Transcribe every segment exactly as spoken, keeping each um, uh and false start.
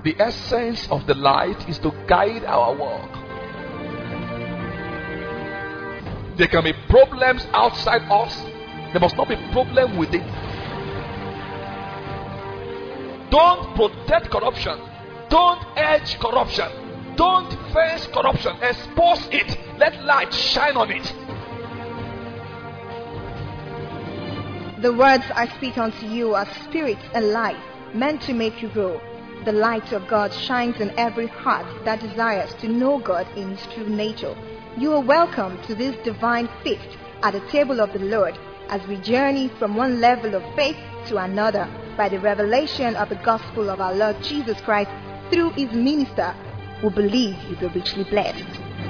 The essence of the light is to guide our walk. There can be problems outside us. There must not be problem within. Don't protect corruption. Don't edge corruption. Don't face corruption. Expose it. Let light shine on it. The words I speak unto you are spirit and life, meant to make you grow. The light of God shines in every heart that desires to know God in His true nature. You are welcome to this divine feast at the table of the Lord as we journey from one level of faith to another by the revelation of the gospel of our Lord Jesus Christ through His minister. We believe you'll be richly blessed.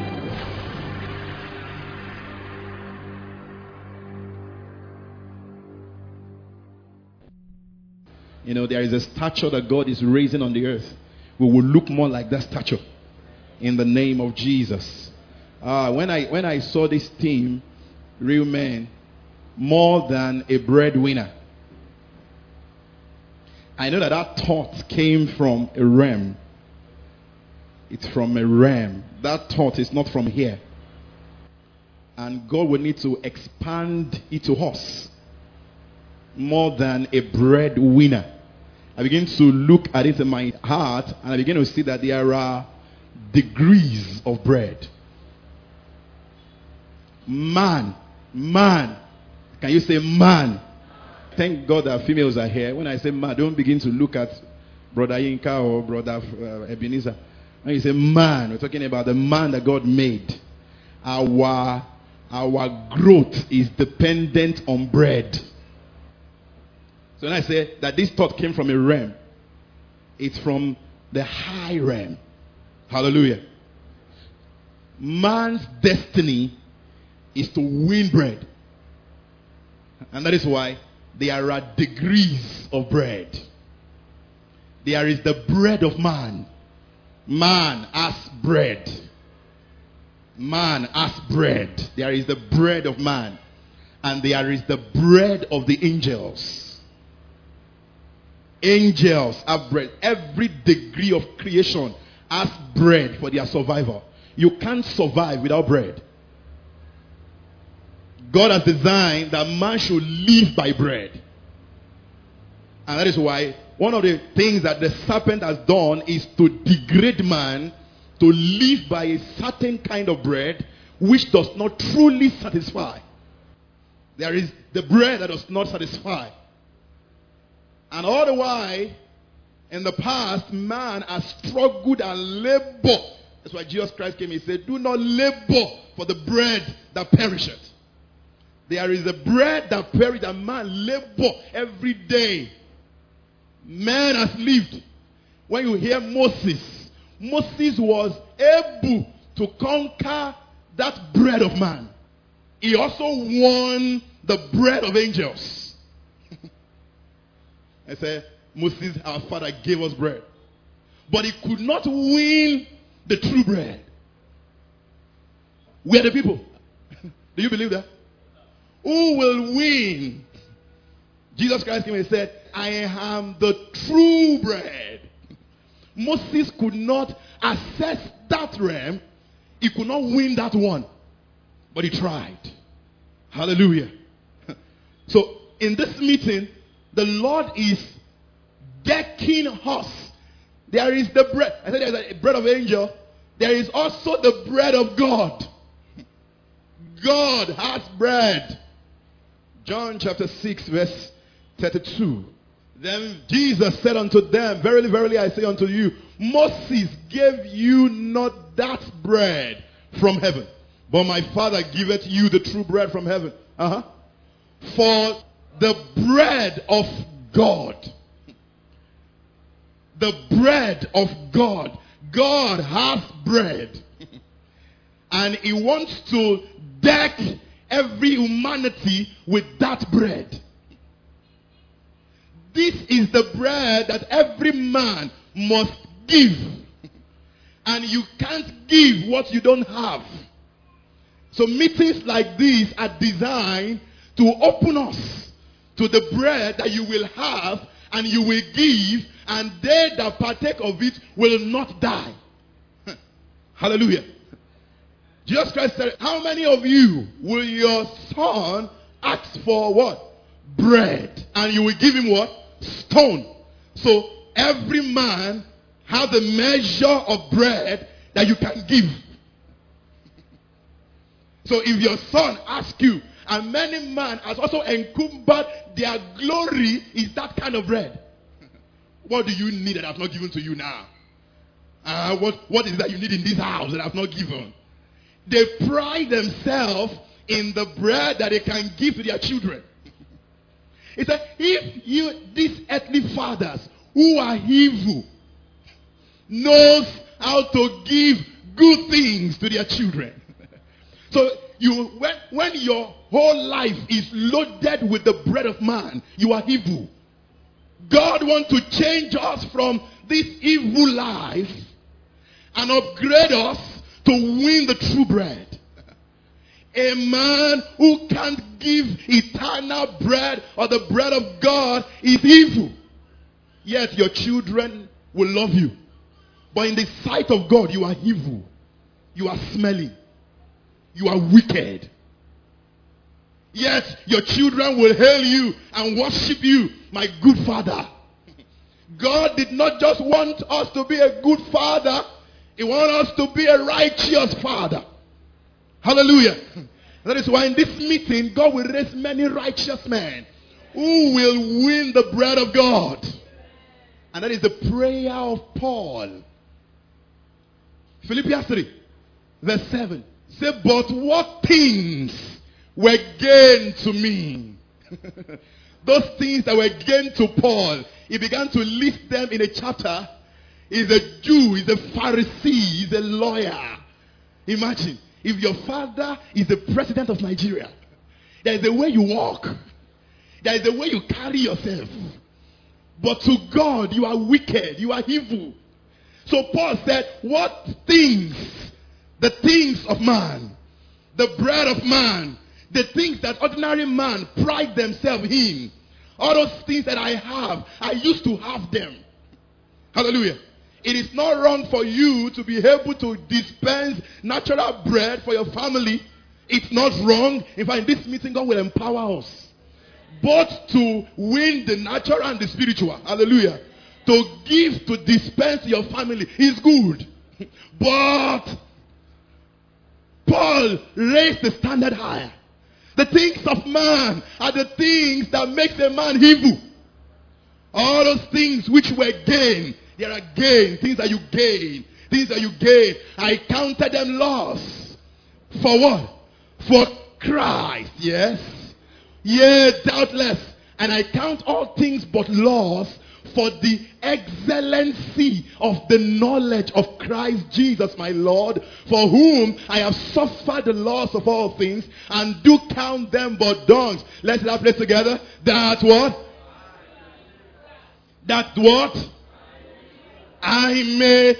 You know, there is a stature that God is raising on the earth. We will look more like that stature in the name of Jesus. Uh, when I when I saw this team, real men, more than a breadwinner, I know that that thought came from a realm. It's from a realm. That thought is not from here. And God will need to expand it to us. More than a breadwinner. I begin to look at it in my heart, and I begin to see that there are degrees of bread. Man, man. Can you say man? Thank God that females are here. When I say man, don't begin to look at Brother Yinka or Brother uh, Ebenezer. When you say man, we're talking about the man that God made. Our, our growth is dependent on bread. So when I say that this thought came from a realm, it's from the high realm. Hallelujah. Man's destiny is to win bread. And that is why there are degrees of bread. There is the bread of man. Man has bread. Man has bread. There is the bread of man. And there is the bread of the angels. Angels have bread. Every degree of creation has bread for their survival. You can't survive without bread. God has designed that man should live by bread. And that is why one of the things that the serpent has done is to degrade man to live by a certain kind of bread which does not truly satisfy. There is the bread that does not satisfy. And all the while, in the past, man has struggled and labored. That's why Jesus Christ came and said, do not labor for the bread that perisheth. There is a bread that perisheth, and man labor every day. Man has lived. When you hear Moses, Moses was able to conquer that bread of man. He also won the bread of angels. I say, Moses, our father, gave us bread. But he could not win the true bread. We are the people. Do you believe that? Who will win? Jesus Christ came and said, I am the true bread. Moses could not access that realm. He could not win that one. But he tried. Hallelujah. So, in this meeting, the Lord is decking us. There is the bread. I said there is a bread of angel. There is also the bread of God. God has bread. John chapter six verse thirty-two. Then Jesus said unto them, verily, verily, I say unto you, Moses gave you not that bread from heaven, but my Father giveth you the true bread from heaven. Uh-huh. For the bread of God, the bread of God, God has bread. And he wants to deck every humanity with that bread. This is the bread that every man must give. And you can't give what you don't have. So meetings like these are designed to open us to the bread that you will have and you will give, and they that partake of it will not die. Hallelujah. Jesus Christ said, how many of you will your son ask for what? Bread. And you will give him what? Stone. So every man has a measure of bread that you can give. So if your son asks you, and many men has also encumbered their glory is that kind of bread. What do you need that I've not given to you now? Uh, what, what is that you need in this house that I've not given? They pride themselves in the bread that they can give to their children. He said, if you, these earthly fathers who are evil, knows how to give good things to their children. So you, when, when your whole life is loaded with the bread of man, you are evil. God wants to change us from this evil life and upgrade us to win the true bread. A man who can't give eternal bread or the bread of God is evil. Yet your children will love you. But in the sight of God, you are evil. You are smelly. You are wicked. Yet your children will hail you and worship you, my good father. God did not just want us to be a good father. He wants us to be a righteous father. Hallelujah. That is why in this meeting, God will raise many righteous men who will win the bread of God. And that is the prayer of Paul. Philippians three, verse seven. Say, but what things were gained to me? Those things that were gained to Paul, he began to list them in a chapter. He's a Jew, he's a Pharisee, he's a lawyer. Imagine, if your father is the president of Nigeria, there is a way you walk. There is a way you carry yourself. But to God, you are wicked, you are evil. So Paul said, what things, the things of man, the bread of man, the things that ordinary man pride themselves in, all those things that I have, I used to have them. Hallelujah. It is not wrong for you to be able to dispense natural bread for your family. It's not wrong. In fact, in this meeting, God will empower us both to win the natural and the spiritual. Hallelujah. To give, to dispense to your family is good. But Paul raised the standard higher. The things of man are the things that makes a man evil. All those things which were gain, there are gain, things that you gain, things that you gain. I counted them loss. For what? For Christ, yes. Yeah, doubtless. And I count all things but loss for the excellency of the knowledge of Christ Jesus my Lord, for whom I have suffered the loss of all things, and do count them but dung. Let's that place together. That what? That what? I may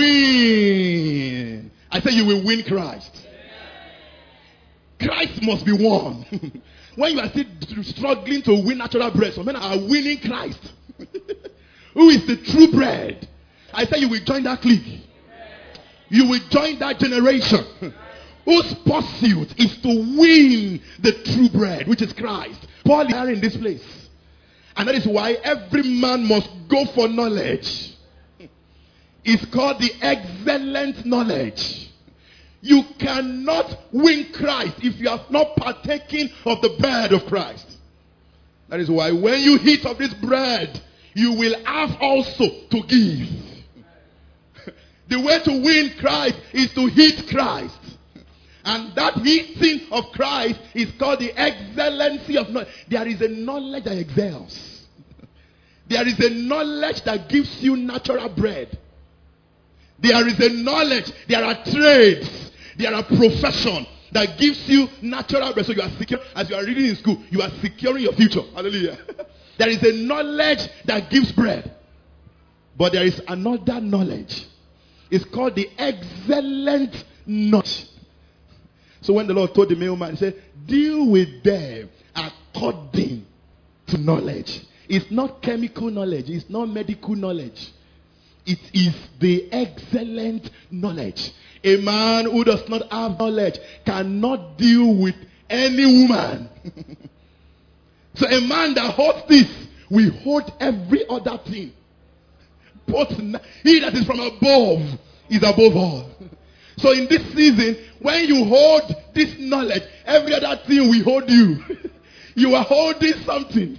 win. I say you will win Christ. Christ must be won. When you are still struggling to win natural bread, some men are winning Christ. Who is the true bread? I say you will join that clique. You will join that generation whose pursuit is to win the true bread, which is Christ. Paul is in this place. And that is why every man must go for knowledge. It's called the excellent knowledge. You cannot win Christ if you have not partaken of the bread of Christ. That is why when you eat of this bread, you will have also to give. The way to win Christ is to eat Christ. And that eating of Christ is called the excellency of knowledge. There is a knowledge that excels. There is a knowledge that gives you natural bread. There is a knowledge, there are trades, there are profession that gives you natural bread. So you are secure, as you are reading in school, you are securing your future. Hallelujah. There is a knowledge that gives bread. But there is another knowledge. It's called the excellent knowledge. So when the Lord told the mailman, he said, deal with them according to knowledge. It's not chemical knowledge. It's not medical knowledge. It is the excellent knowledge. A man who does not have knowledge cannot deal with any woman. So a man that holds this will hold every other thing. But he that is from above is above all. So in this season, when you hold this knowledge, every other thing will hold you. You are holding something.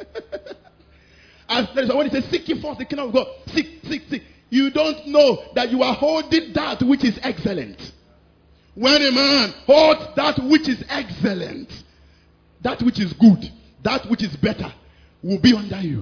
As when he says, seek ye first the kingdom of God, seek, seek, seek. You don't know that you are holding that which is excellent. When a man holds that which is excellent, that which is good, that which is better, will be under you.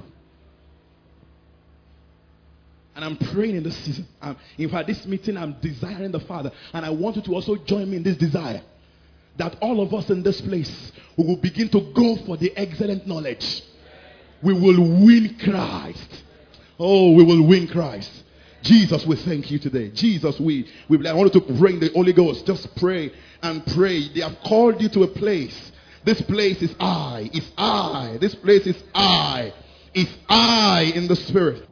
And I'm praying in this season. Um, in fact, this meeting, I'm desiring the Father. And I want you to also join me in this desire. That all of us in this place, we will begin to go for the excellent knowledge. We will win Christ. Oh, we will win Christ. Jesus, we thank you today. Jesus, we, we I want you to bring the Holy Ghost. Just pray and pray. They have called you to a place. This place is I. It's I. This place is I. It's I in the Spirit.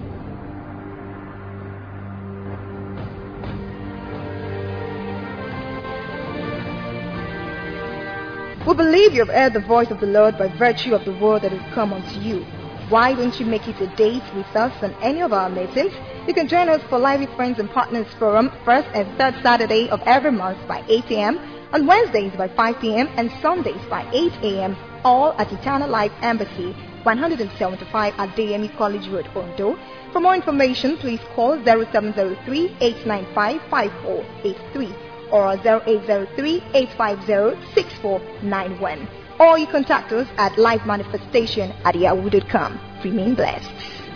We believe you have heard the voice of the Lord by virtue of the word that has come unto you. Why don't you make it a date with us on any of our meetings? You can join us for Lively Friends and Partners Forum first and third Saturday of every month by eight a.m., on Wednesdays by five p.m. and Sundays by eight a.m., all at Eternal Life Embassy, one seventy-five at Adeyemi College Road, Ondo. For more information, please call zero seven zero three, eight nine five, five four eight three or zero eight zero three, eight five zero, six four nine one. Or you contact us at live manifestation at yahoo dot com. Remain blessed.